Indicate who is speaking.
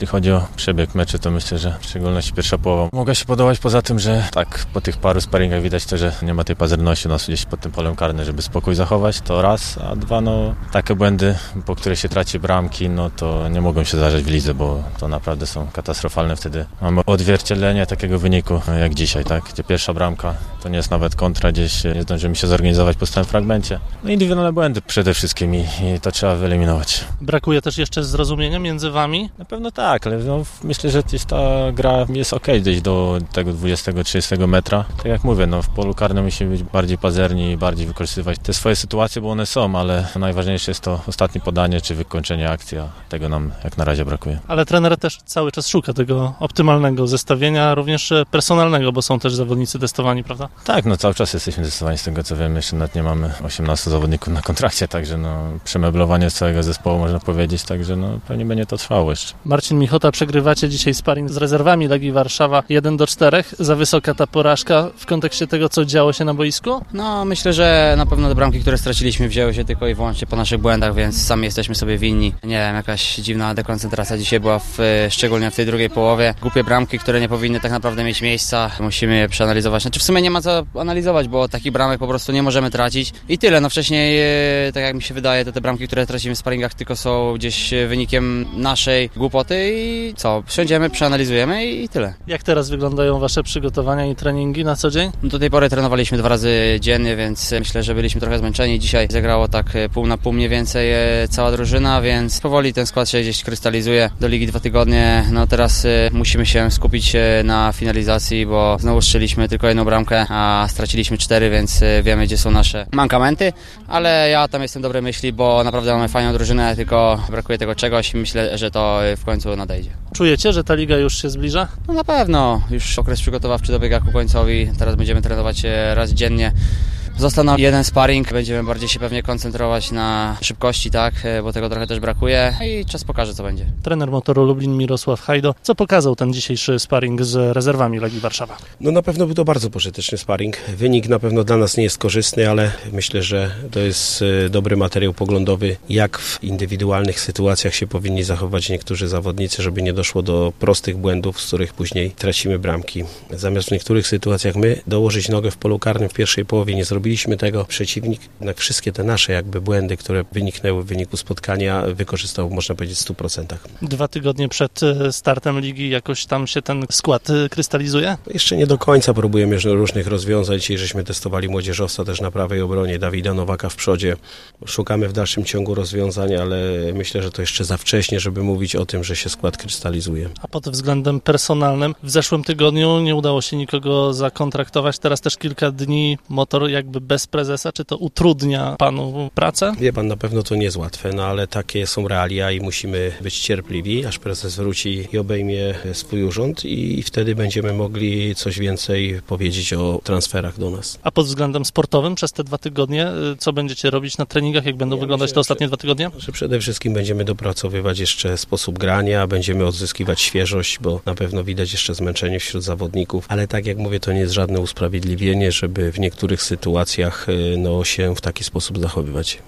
Speaker 1: jeśli chodzi o przebieg meczu, to myślę, że w szczególności pierwsza połowa mogła się podobać, poza tym, że tak po tych paru sparingach widać to, że nie ma tej pazerności u nas gdzieś pod tym polem karnym, żeby spokój zachować, to raz, a dwa, takie błędy, po które się traci bramki, to nie mogą się zdarzać w lidze, bo to naprawdę są katastrofalne. Wtedy mamy odzwierciedlenie takiego wyniku jak dzisiaj, tak? Gdzie pierwsza bramka to nie jest nawet kontra, gdzieś nie zdążymy się zorganizować po stałym fragmencie. Indywidualne błędy przede wszystkim i to trzeba wyeliminować.
Speaker 2: Brakuje też jeszcze zrozumienia między wami?
Speaker 1: Na pewno tak, ale myślę, że gdzieś ta gra jest okej, gdzieś do tego 20-30 metra. Tak jak mówię, w polu karnym musimy być bardziej pazerni i bardziej wykorzystywać te swoje sytuacje, bo one są, ale najważniejsze jest to ostatnie podanie czy wykończenie akcji, a tego nam jak na razie brakuje.
Speaker 2: Ale trener też cały czas szuka tego optymalnego zestawienia, również personalnego, bo są też zawodnicy testowani, prawda?
Speaker 1: Tak, cały czas jesteśmy testowani z tego, co wiem. Jeszcze nawet nie mamy 18 zawodników na kontrakcie, także przemeblowanie całego zespołu można powiedzieć, także pewnie będzie to trwało jeszcze.
Speaker 2: Marcin Michota, przegrywacie dzisiaj sparring z rezerwami Legii Warszawa 1-4. Za wysoka ta porażka w kontekście tego, co działo się na boisku?
Speaker 3: Myślę, że na pewno te bramki, które straciliśmy, wzięły się tylko i wyłącznie po naszych błędach, więc sami jesteśmy sobie winni. Nie wiem, jakaś dziwna dekoncentracja dzisiaj była, szczególnie w tej drugiej połowie. Głupie bramki, które nie powinny tak naprawdę mieć miejsca. Musimy je przeanalizować. W sumie nie ma co analizować, bo takich bramek po prostu nie możemy tracić. I tyle. Wcześniej, tak jak mi się wydaje, te bramki, które tracimy w sparingach, tylko są gdzieś wynikiem naszej głupoty i wsiądziemy, przeanalizujemy i tyle.
Speaker 2: Jak teraz wyglądają wasze przygotowania i treningi na co dzień?
Speaker 3: Do tej pory trenowaliśmy 2 razy dziennie, więc myślę, że byliśmy trochę zmęczeni. Dzisiaj zagrało tak pół na pół mniej więcej cała drużyna, więc powoli ten skład się gdzieś krystalizuje. Do ligi 2 tygodnie. Teraz musimy się skupić na finalizacji, bo znowu strzeliśmy tylko 1 bramkę, a straciliśmy 4, więc wiemy, gdzie są nasze mankamenty, ale ja tam jestem dobrej myśli, bo naprawdę mamy fajną drużynę, tylko brakuje tego czegoś i myślę, że to w końcu nadejdzie.
Speaker 2: Czujecie, że ta liga już się zbliża?
Speaker 3: Na pewno. Już okres przygotowawczy dobiega ku końcowi. Teraz będziemy trenować raz dziennie. Został nam 1 sparring, będziemy bardziej się pewnie koncentrować na szybkości, tak, bo tego trochę też brakuje i czas pokaże, co będzie.
Speaker 2: Trener Motoru Lublin Mirosław Hajdo, co pokazał ten dzisiejszy sparring z rezerwami Legii Warszawa?
Speaker 4: Na pewno był to bardzo pożyteczny sparring. Wynik na pewno dla nas nie jest korzystny, ale myślę, że to jest dobry materiał poglądowy, jak w indywidualnych sytuacjach się powinni zachować niektórzy zawodnicy, żeby nie doszło do prostych błędów, z których później tracimy bramki. Zamiast w niektórych sytuacjach my dołożyć nogę w polu karnym w pierwszej połowie nie zrobiliśmy tego, przeciwnik na wszystkie te nasze błędy, które wyniknęły w wyniku spotkania, wykorzystał, można powiedzieć, w 100%.
Speaker 2: 2 tygodnie przed startem ligi jakoś tam się ten skład krystalizuje?
Speaker 4: Jeszcze nie do końca próbujemy różnych rozwiązań. Dzisiaj żeśmy testowali młodzieżowca też na prawej obronie, Dawida Nowaka w przodzie. Szukamy w dalszym ciągu rozwiązań, ale myślę, że to jeszcze za wcześnie, żeby mówić o tym, że się skład krystalizuje.
Speaker 2: A pod względem personalnym w zeszłym tygodniu nie udało się nikogo zakontraktować. Teraz też kilka dni Motor bez prezesa. Czy to utrudnia panu pracę?
Speaker 4: Wie pan, na pewno to nie jest łatwe, ale takie są realia i musimy być cierpliwi, aż prezes wróci i obejmie swój urząd i wtedy będziemy mogli coś więcej powiedzieć o transferach do nas.
Speaker 2: A pod względem sportowym przez te 2 tygodnie, co będziecie robić na treningach? Jak będą wyglądać te ostatnie 2 tygodnie?
Speaker 4: Że przede wszystkim będziemy dopracowywać jeszcze sposób grania, będziemy odzyskiwać świeżość, bo na pewno widać jeszcze zmęczenie wśród zawodników, ale tak jak mówię, to nie jest żadne usprawiedliwienie, żeby w niektórych sytuacjach się w taki sposób zachowywać.